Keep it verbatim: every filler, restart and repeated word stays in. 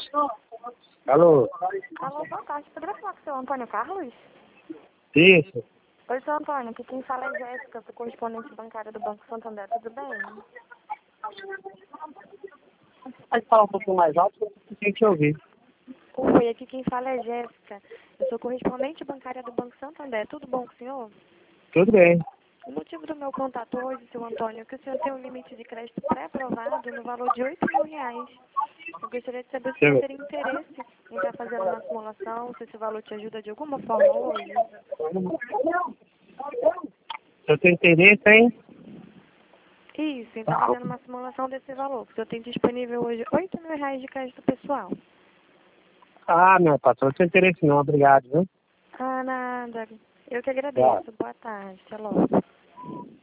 Alô? Alô, boa tarde. Poderia falar com o seu Antônio Carlos? Isso. Oi, seu Antônio. Aqui quem fala é Jéssica, sou correspondente bancária do Banco Santander. Tudo bem? Pode falar um pouquinho mais alto que eu não consigo te ouvir. Oi, aqui quem fala é Jéssica. Eu sou correspondente bancária do Banco Santander. Tudo bom com o senhor? Tudo bem. O motivo do meu contato hoje, seu Antônio, é que o senhor tem um limite de crédito pré-aprovado no valor de oito mil reais. Eu gostaria de saber se o senhor Você, teria interesse em estar fazendo uma simulação, se esse valor te ajuda de alguma forma hoje. eu tenho interesse, hein? Isso, então fazendo uma simulação desse valor. O senhor tem disponível hoje oito mil reais de crédito pessoal. Ah, meu patrão, não tenho interesse não, obrigado, viu? Ah, nada. Eu que Tá. agradeço. Boa tarde. Até logo.